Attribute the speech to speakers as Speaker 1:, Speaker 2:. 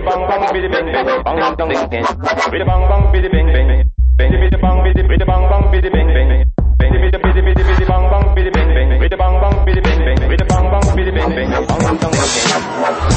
Speaker 1: the bang bang biddy bang bang bang bang bang bang with the bang bang biddy bang bang bang with the bang biddy with the bang bang biddy bang bang bang with the biddy biddy biddy bang bang biddy bang bang with the bang bang biddy bang bang with the bang bang biddy bang bang bang bang bang